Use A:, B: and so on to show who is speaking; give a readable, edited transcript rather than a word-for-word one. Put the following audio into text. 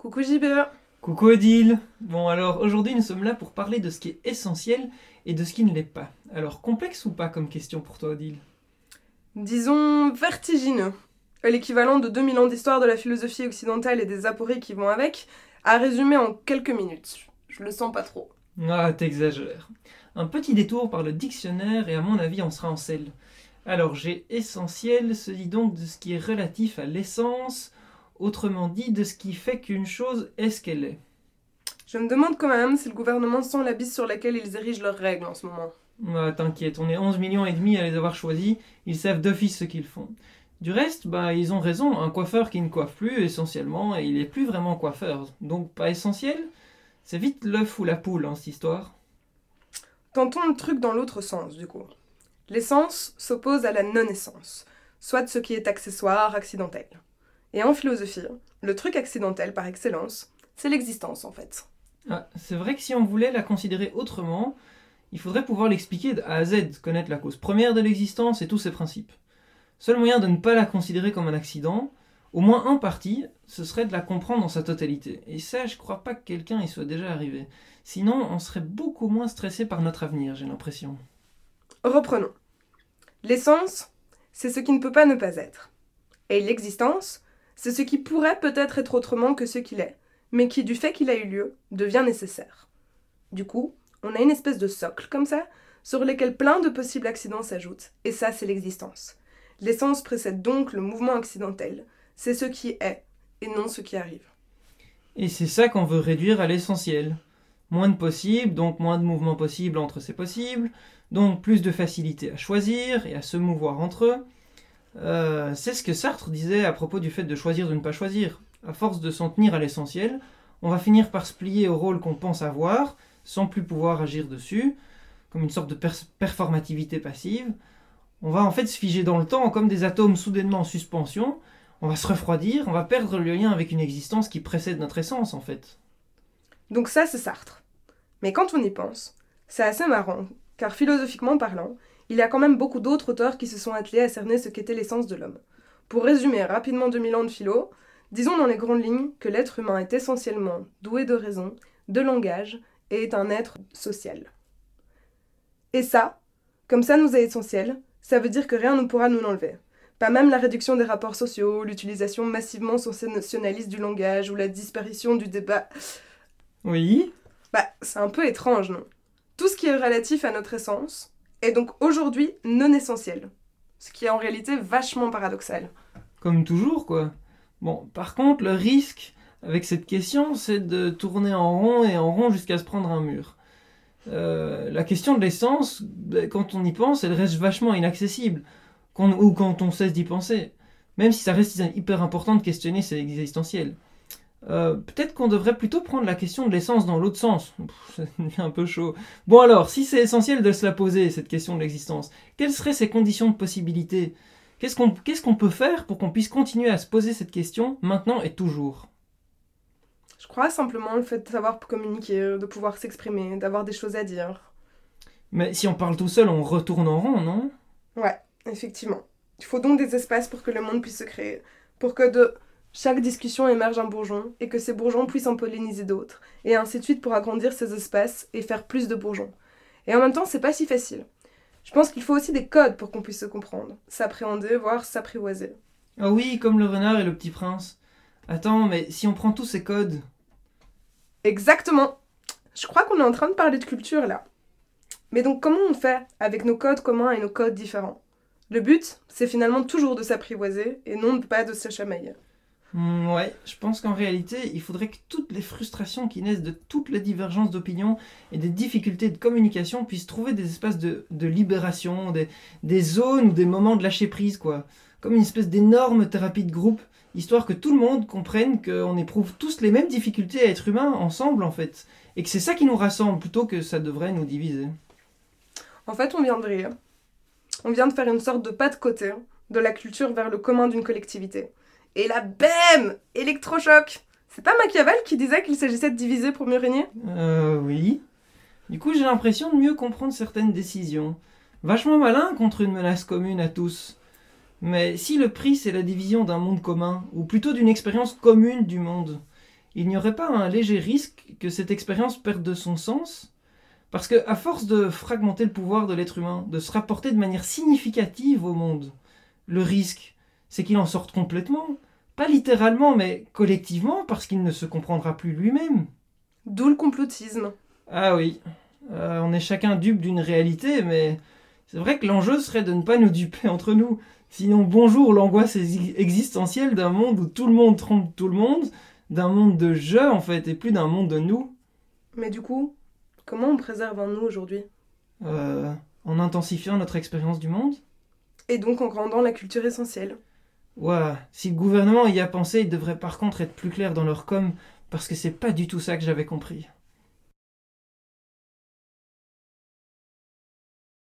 A: Coucou JB.
B: Coucou Odile. Bon alors aujourd'hui nous sommes là pour parler de ce qui est essentiel et de ce qui ne l'est pas. Alors complexe ou pas comme question pour toi Odile?
A: Disons vertigineux. L'équivalent de 2000 ans d'histoire de la philosophie occidentale et des apories qui vont avec, à résumer en quelques minutes. Je le sens pas trop.
B: Ah t'exagères. Un petit détour par le dictionnaire et à mon avis on sera en selle. Alors j'ai essentiel se dit donc de ce qui est relatif à l'essence, autrement dit de ce qui fait qu'une chose est ce qu'elle est.
A: Je me demande quand même si le gouvernement sent la bise sur laquelle ils érigent leurs règles en ce moment.
B: Ah, t'inquiète, on est 11 millions et demi à les avoir choisis, ils savent d'office ce qu'ils font. Du reste, ils ont raison, un coiffeur qui ne coiffe plus essentiellement, et il est plus vraiment coiffeur, donc pas essentiel. C'est vite l'œuf ou la poule, cette histoire.
A: Tentons le truc dans l'autre sens, du coup. L'essence s'oppose à la non-essence, soit ce qui est accessoire, accidentel. Et en philosophie, le truc accidentel par excellence, c'est l'existence en fait.
B: Ah, c'est vrai que si on voulait la considérer autrement, il faudrait pouvoir l'expliquer de A à Z, connaître la cause première de l'existence et tous ses principes. Seul moyen de ne pas la considérer comme un accident, au moins en partie, ce serait de la comprendre dans sa totalité. Et ça, je crois pas que quelqu'un y soit déjà arrivé. Sinon, on serait beaucoup moins stressé par notre avenir, j'ai l'impression.
A: Reprenons. L'essence, c'est ce qui ne peut pas ne pas être. Et l'existence, c'est ce qui pourrait peut-être être autrement que ce qu'il est, mais qui, du fait qu'il a eu lieu, devient nécessaire. Du coup, on a une espèce de socle, comme ça, sur lequel plein de possibles accidents s'ajoutent, et ça, c'est l'existence. L'essence précède donc le mouvement accidentel. C'est ce qui est, et non ce qui arrive.
B: Et c'est ça qu'on veut réduire à l'essentiel. Moins de possibles, donc moins de mouvements possibles entre ces possibles, donc plus de facilité à choisir et à se mouvoir entre eux. C'est ce que Sartre disait à propos du fait de choisir de ne pas choisir. À force de s'en tenir à l'essentiel, on va finir par se plier au rôle qu'on pense avoir, sans plus pouvoir agir dessus, comme une sorte de performativité passive. On va en fait se figer dans le temps comme des atomes soudainement en suspension, on va se refroidir, on va perdre le lien avec une existence qui précède notre essence en fait.
A: Donc ça, c'est Sartre. Mais quand on y pense, c'est assez marrant, car philosophiquement parlant, il y a quand même beaucoup d'autres auteurs qui se sont attelés à cerner ce qu'était l'essence de l'homme. Pour résumer rapidement 2000 ans de philo, disons dans les grandes lignes que l'être humain est essentiellement doué de raison, de langage, et est un être social. Et ça, comme ça nous est essentiel, ça veut dire que rien ne pourra nous l'enlever. Pas même la réduction des rapports sociaux, l'utilisation massivement sensationnaliste du langage ou la disparition du débat.
B: Oui.
A: C'est un peu étrange, non? Tout ce qui est relatif à notre essence est donc aujourd'hui non essentiel. Ce qui est en réalité vachement paradoxal.
B: Comme toujours, quoi. Bon, par contre, le risque avec cette question, c'est de tourner en rond et en rond jusqu'à se prendre un mur. La question de l'essence, quand on y pense, elle reste vachement inaccessible, ou quand on cesse d'y penser. Même si ça reste hyper important de questionner ses existentiels. Peut-être qu'on devrait plutôt prendre la question de l'essence dans l'autre sens. Ça devient un peu chaud. Bon alors, si c'est essentiel de se la poser, cette question de l'existence, quelles seraient ces conditions de possibilité? Qu'est-ce qu'on peut faire pour qu'on puisse continuer à se poser cette question maintenant et toujours?
A: Je crois simplement le fait de savoir communiquer, de pouvoir s'exprimer, d'avoir des choses à dire.
B: Mais si on parle tout seul, on retourne en rond, non?
A: Ouais, effectivement. Il faut donc des espaces pour que le monde puisse se créer, pour que de chaque discussion émerge un bourgeon, et que ces bourgeons puissent en polliniser d'autres, et ainsi de suite pour agrandir ces espaces et faire plus de bourgeons. Et en même temps, c'est pas si facile. Je pense qu'il faut aussi des codes pour qu'on puisse se comprendre, s'appréhender, voire s'apprivoiser.
B: Ah oui, comme le renard et le petit prince. Attends, mais si on prend tous ces codes...
A: Exactement. Je crois qu'on est en train de parler de culture là. Mais donc comment on fait avec nos codes communs et nos codes différents? Le but, c'est finalement toujours de s'apprivoiser et non pas de se chamailler.
B: Ouais, je pense qu'en réalité, il faudrait que toutes les frustrations qui naissent de toutes les divergences d'opinion et des difficultés de communication puissent trouver des espaces de libération, des zones ou des moments de lâcher prise, quoi. Comme une espèce d'énorme thérapie de groupe, histoire que tout le monde comprenne qu'on éprouve tous les mêmes difficultés à être humains ensemble, en fait. Et que c'est ça qui nous rassemble plutôt que ça devrait nous diviser.
A: En fait, on vient de rire. On vient de faire une sorte de pas de côté de la culture vers le commun d'une collectivité. Et là, bam! Électrochoc! C'est pas Machiavel qui disait qu'il s'agissait de diviser pour mieux régner?
B: Oui. Du coup, j'ai l'impression de mieux comprendre certaines décisions. Vachement malin contre une menace commune à tous. Mais si le prix c'est la division d'un monde commun, ou plutôt d'une expérience commune du monde, il n'y aurait pas un léger risque que cette expérience perde de son sens? Parce que, à force de fragmenter le pouvoir de l'être humain, de se rapporter de manière significative au monde, le risque, c'est qu'il en sorte complètement. Pas littéralement, mais collectivement, parce qu'il ne se comprendra plus lui-même.
A: D'où le complotisme.
B: Ah oui, on est chacun dupe d'une réalité, mais c'est vrai que l'enjeu serait de ne pas nous duper entre nous. Sinon, bonjour l'angoisse existentielle d'un monde où tout le monde trompe tout le monde, d'un monde de jeu en fait, et plus d'un monde de nous.
A: Mais du coup, comment on préserve un nous aujourd'hui?
B: Euh, en intensifiant notre expérience du monde.
A: Et donc en rendant la culture essentielle.
B: Ouah, si le gouvernement y a pensé, il devrait par contre être plus clair dans leur com, parce que c'est pas du tout ça que j'avais compris.